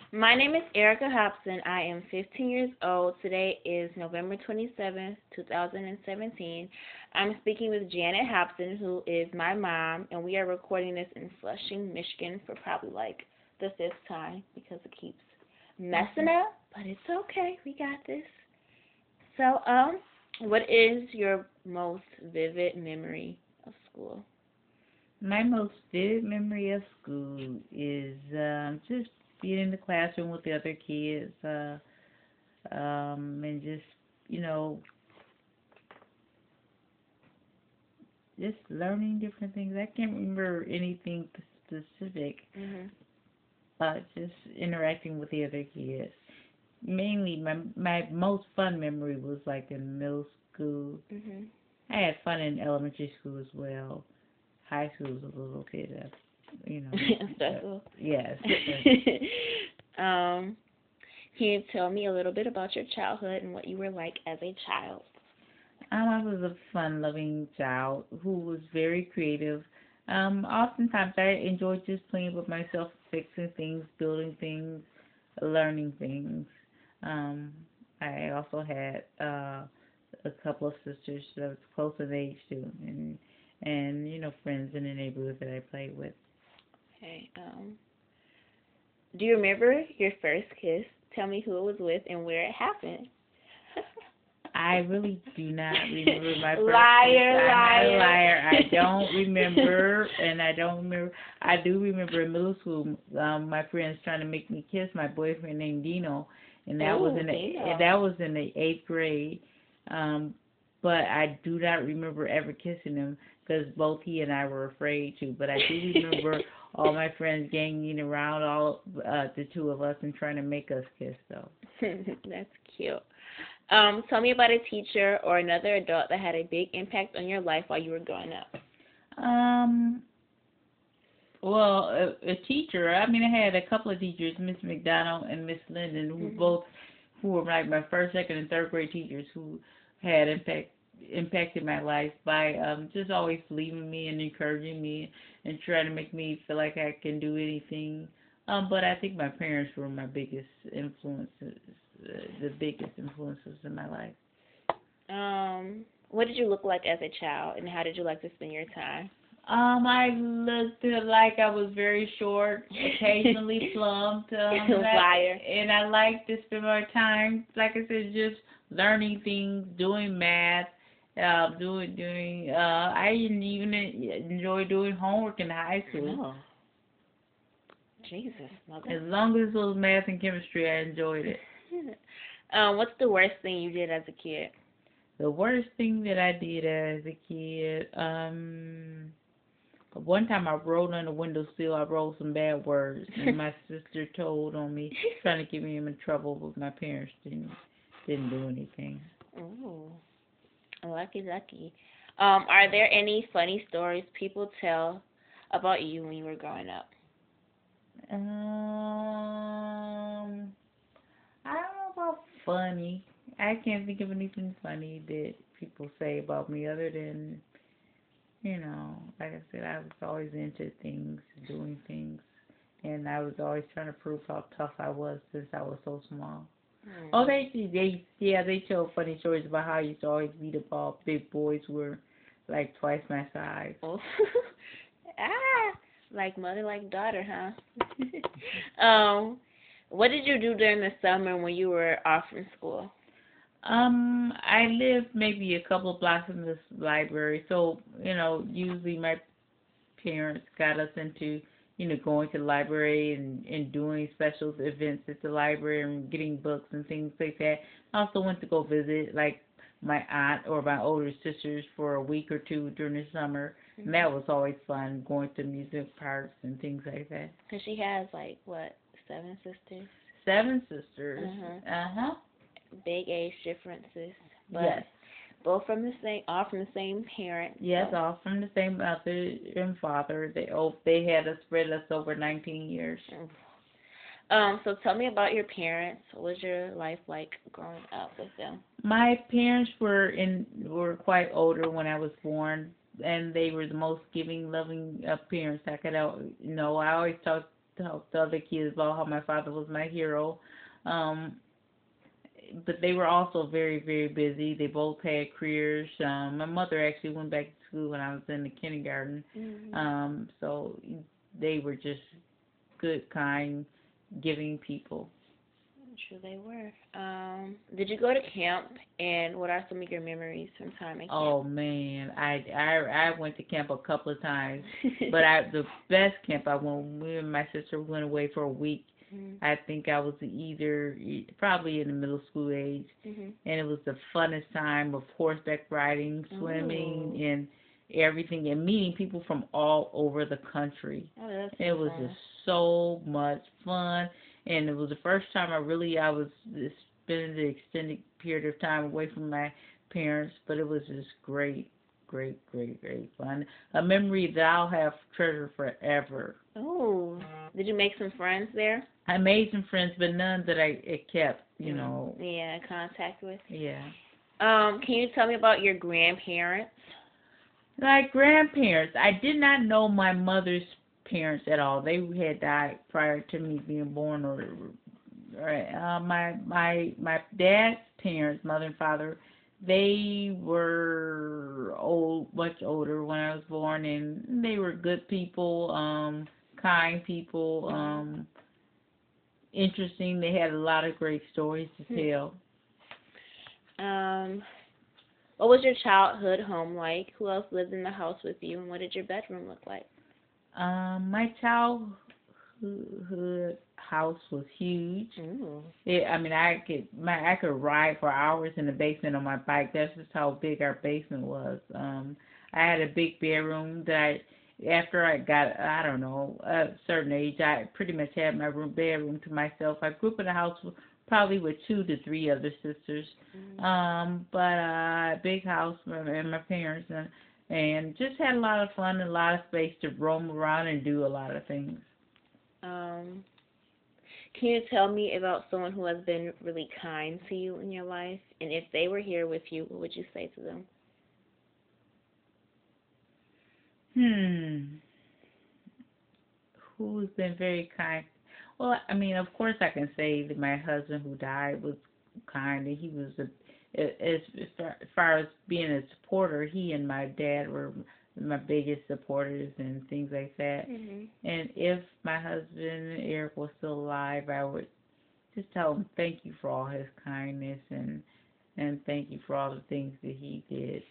My name is Erica Hobson. I am 15 years old. Today is November 27th, 2017. I'm speaking with Janet Hobson, who is my mom, and we are recording this in Flushing, Michigan for probably like the fifth time because it keeps messing up, but it's okay. We got this. So, what is your most vivid memory of school? My most vivid memory of school is just being in the classroom with the other kids, and just you know, just learning different things. I can't remember anything specific, Mhm. just interacting with the other kids. Mainly, my most fun memory was like in middle school. Mhm. I had fun in elementary school as well. High school was a little bit of, Stressful. yes. um, can you tell me a little bit about your childhood and what you were like as a child? I was a fun-loving child who was very creative. Oftentimes I enjoyed just playing with myself, fixing things, building things, learning things. Um, I also had a couple of sisters that was close in age too, and friends in the neighborhood that I played with. Okay. Do you remember your first kiss? Tell me who it was with and where it happened. I really do not remember my first kiss. Liar, I'm not a liar. liar. I don't remember, and I don't remember. I do remember in middle school, my friends trying to make me kiss my boyfriend named Dino, and Oh, Dino. that was in the eighth grade. Um, but I do not remember ever kissing him because both he and I were afraid to. But I do remember all my friends ganging around all the two of us and trying to make us kiss though. That's cute. Tell me about a teacher or another adult that had a big impact on your life while you were growing up. Um, Well, a teacher. I mean, I had a couple of teachers, Miss McDonald and Miss Linden, Mhm. who were like my first, second, and third grade teachers who had impacted my life by just always believing me and encouraging me and trying to make me feel like I can do anything. But I think my parents were my biggest influences, the biggest influences in my life. What did you look like as a child, and how did you like to spend your time? I looked like I was very short, occasionally plumped, Liar. and I like to spend my time, like I said, just learning things, doing math, I even enjoy doing homework in high school. Oh, Jesus, mother. As long as it was math and chemistry, I enjoyed it. What's the worst thing you did as a kid? The worst thing that I did as a kid, one time I wrote on the windowsill, I wrote some bad words, and my sister told on me, trying to get me in trouble, but my parents didn't do anything. Ooh, lucky, lucky. Are there any funny stories people tell about you when you were growing up? I don't know about funny. I can't think of anything funny that people say about me other than, like I said, I was always into things, doing things, and I was always trying to prove how tough I was since I was so small. Oh, Hmm. they tell funny stories about how I used to always beat up all big boys who were like twice my size. Oh. Ah, like mother, like daughter, huh? What did you do during the summer when you were off from school? I lived maybe a couple of blocks from this library, so usually my parents got us into going to the library and doing special events at the library and getting books and things like that. I also went to go visit like my aunt or my older sisters for a week or two during the summer, and Mhm. that was always fun going to music parks and things like that. Cause she has like what, seven sisters? Seven sisters. Uh huh. Uh huh. Big age differences, but Yes. both from the same, all from the same parents. Yes, So, all from the same mother and father. They had us spread us over 19 years. so tell me about your parents. What was your life like growing up with them? My parents were quite older when I was born, and they were the most giving, loving parents I could know. I always talk to other kids about how my father was my hero. Um, but they were also very, very busy. They both had careers. My mother actually went back to school when I was in the kindergarten. So they were just good, kind, giving people. I'm sure they were. Did you go to camp, and what are some of your memories from time at camp? Oh man, I went to camp a couple of times, but the best camp I went, me and my sister went away for a week. I think I was probably in the middle school age, and it was the funnest time of horseback riding, swimming, and everything, and meeting people from all over the country. It was just so much fun, and it was the first time I was spending the extended period of time away from my parents, but it was just great, great, great, great fun. A memory that I'll have treasured forever. Oh, did you make some friends there? I made some friends, but none that I kept, you know. Yeah, contact with. Yeah. Can you tell me about your grandparents? Like grandparents, I did not know my mother's parents at all. They had died prior to me being born. My dad's parents, mother and father, they were much older when I was born, and they were good people, kind people, interesting. They had a lot of great stories to tell. What was your childhood home like? Who else lived in the house with you, and what did your bedroom look like? My childhood house was huge. I could ride for hours in the basement on my bike. That's just how big our basement was. I had a big bedroom that after I got, I don't know, a certain age, I pretty much had my bedroom to myself. I grew up in a house probably with 2 to 3 other sisters. But big house and my parents and just had a lot of fun and a lot of space to roam around and do a lot of things. Can you tell me about someone who has been really kind to you in your life? And if they were here with you, what would you say to them? Who's been very kind? Well, I mean, of course I can say that my husband who died was kind, and he was as far as being a supporter, he and my dad were my biggest supporters and things like that. And if my husband Eric was still alive, I would just tell him thank you for all his kindness and thank you for all the things that he did.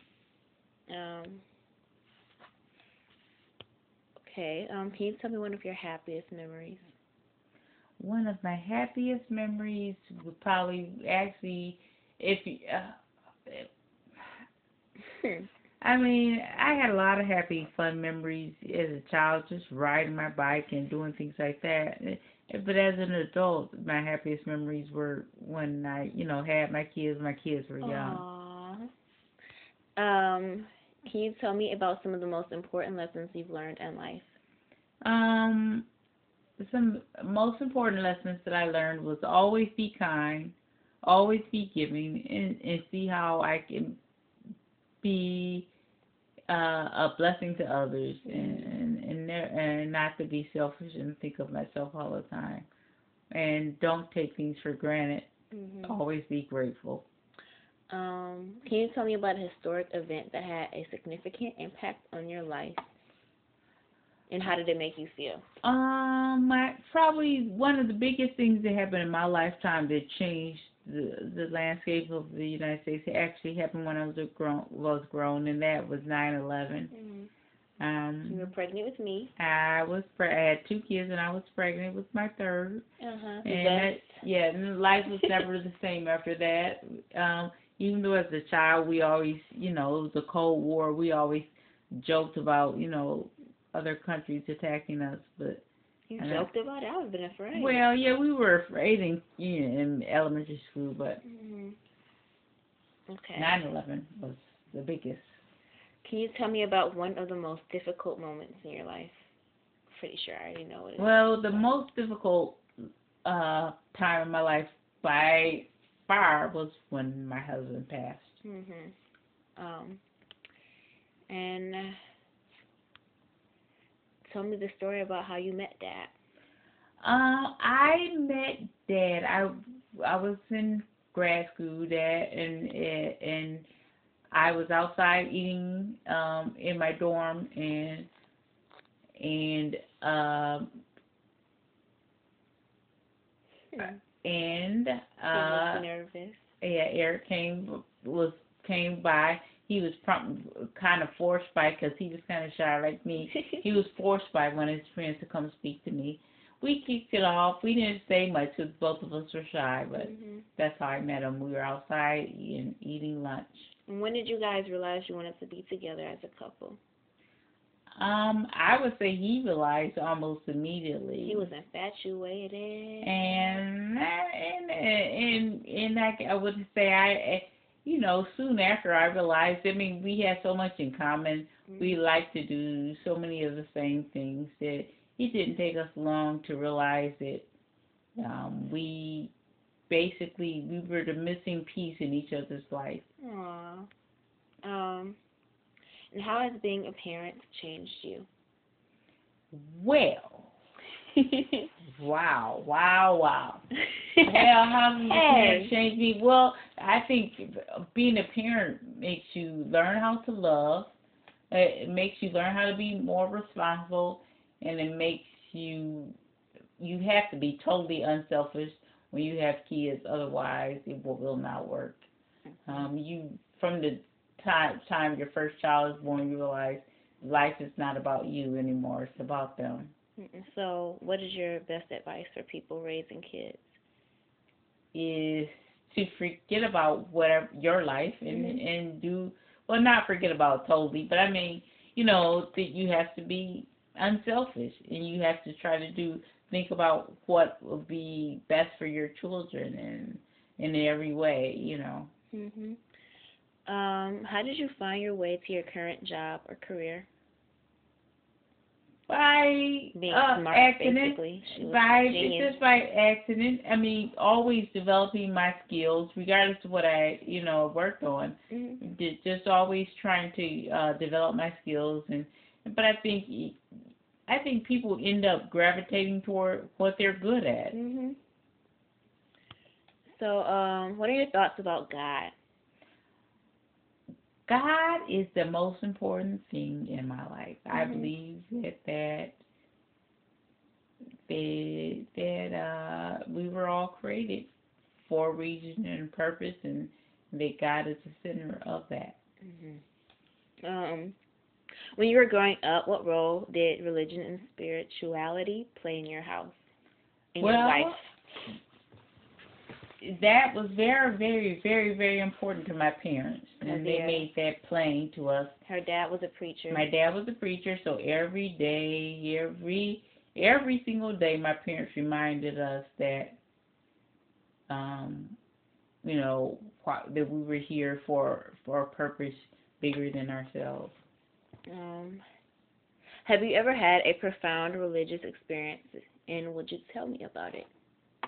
Okay. Can you tell me one of your happiest memories? One of my happiest memories would probably actually, I mean, I had a lot of happy, fun memories as a child, just riding my bike and doing things like that. But as an adult, my happiest memories were when I, had my kids. My kids were young. Aww. Can you tell me about some of the most important lessons you've learned in life? Some most important lessons that I learned was always be kind, always be giving, and see how I can be a blessing to others, and not to be selfish and think of myself all the time, and don't take things for granted. Always be grateful. Can you tell me about a historic event that had a significant impact on your life, and how did it make you feel? Probably one of the biggest things that happened in my lifetime that changed the landscape of the United States. It actually happened when I was grown, and that was 9/11. You were pregnant with me. I had 2 kids, and I was pregnant with my third. And life was never the same after that. Even though as a child we always, it was the Cold War, we always joked about, other countries attacking us, but you joked about it. I would have been afraid. Well, yeah, we were afraid in elementary school, but okay. 9/11 was the biggest. Can you tell me about one of the most difficult moments in your life? Pretty sure I already know what it is. Well, the most difficult time in my life by far was when my husband passed. And tell me the story about how you met Dad. I met Dad. I was in grad school, Dad, and I was outside eating in my dorm, and Hmm. and He makes you nervous. yeah, Eric came by. He was kind of forced by, because he was kind of shy like me. He was forced by one of his friends to come speak to me. We kicked it off. We didn't say much because both of us were shy, but that's how I met him. We were outside eating lunch. And when did you guys realize you wanted to be together as a couple? I would say he realized almost immediately. He was infatuated. And I would say soon after I realized. I mean, we had so much in common. We like to do so many of the same things that it didn't take us long to realize that we were the missing piece in each other's life. Aww. And how has being a parent changed you? Well, wow. Well, how has parent changed me? Well, I think being a parent makes you learn how to love. It makes you learn how to be more responsible, and it makes you have to be totally unselfish when you have kids. Otherwise, it will not work. You from the time your first child is born, you realize life is not about you anymore. It's about them. So, what is your best advice for people raising kids? Is to forget about whatever your life and do, well, not forget about totally, but I mean, that you have to be unselfish, and you have to try to think about what will be best for your children and in every way. How did you find your way to your current job or career? By being smart, accident. basically. Just by accident. I mean, always developing my skills, regardless of what I worked on. Just always trying to develop my skills, but I think people end up gravitating toward what they're good at. So, what are your thoughts about God? God is the most important thing in my life. I believe that we were all created for a reason and purpose, and that God is the center of that. When you were growing up, what role did religion and spirituality play in your house, your life? That was very, very, very, very important to my parents, and they made that plain to us. Her dad was a preacher. My dad was a preacher, so every day, every single day, my parents reminded us that, that we were here for a purpose bigger than ourselves. Have you ever had a profound religious experience, and would you tell me about it?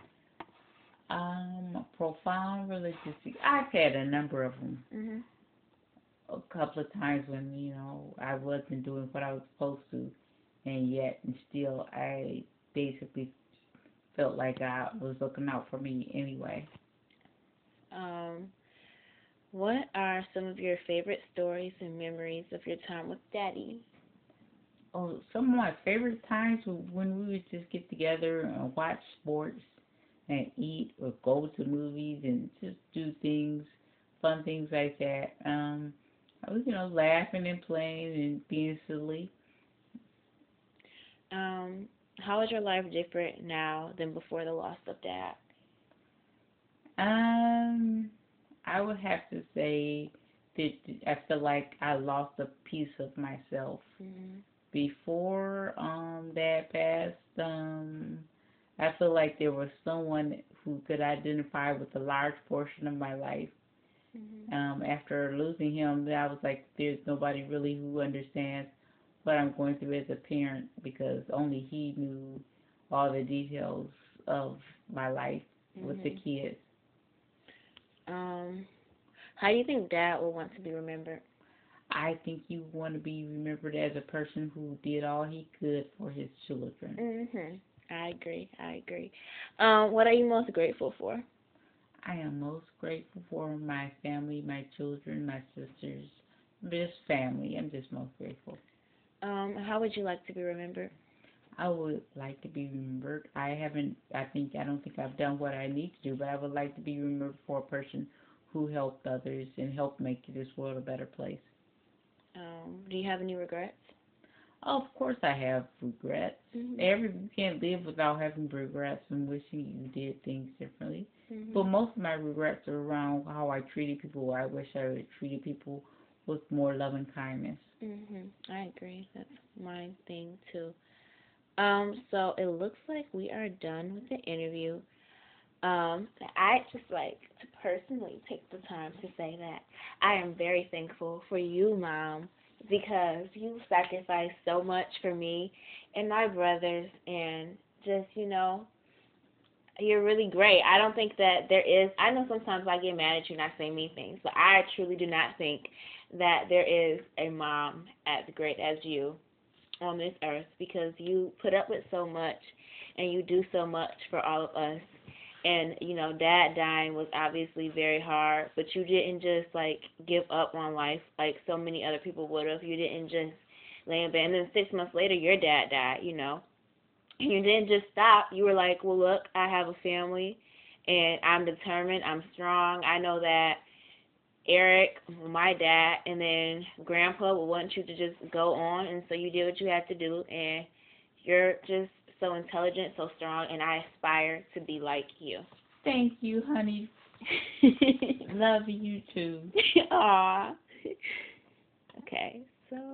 Profound religious. I've had a number of them. A couple of times when I wasn't doing what I was supposed to, and still I basically felt like God was looking out for me anyway. What are some of your favorite stories and memories of your time with Daddy? Oh, some of my favorite times were when we would just get together and watch sports and eat or go to movies and just do things, fun things like that. I was, laughing and playing and being silly. How is your life different now than before the loss of Dad? I would have to say that I feel like I lost a piece of myself. Before Dad passed, I feel like there was someone who could identify with a large portion of my life. After losing him, I was like, there's nobody really who understands what I'm going through as a parent, because only he knew all the details of my life with the kids. How do you think Dad will want to be remembered? I think you want to be remembered as a person who did all he could for his children. I agree. I agree. What are you most grateful for? I am most grateful for my family, my children, my sisters, just family. I'm just most grateful. How would you like to be remembered? I would like to be remembered. I don't think I've done what I need to do, but I would like to be remembered for a person who helped others and helped make this world a better place. Do you have any regrets? Of course, I have regrets. Mhm. You can't live without having regrets and wishing you did things differently. But Mhm. most of my regrets are around how I treated people. I wish I had treated people with more love and kindness. I agree. That's my thing too. So it looks like we are done with the interview. I just like to personally take the time to say that I am very thankful for you, Mom, because you sacrificed so much for me and my brothers, and just, you're really great. I don't think that there is, I know sometimes I get mad at you and I say mean things, but I truly do not think that there is a mom as great as you on this earth, because you put up with so much and you do so much for all of us. And Dad dying was obviously very hard, but you didn't just like give up on life like so many other people would have. You didn't just lay in bed, and then 6 months later your dad died. And you didn't just stop. You were like, well, look, I have a family and I'm determined, I'm strong. I know that Eric, my dad, and then Grandpa would want you to just go on, and so you did what you had to do, and you're just so intelligent, so strong, and I aspire to be like you. Thank you, honey. Love you too. Aw. Okay.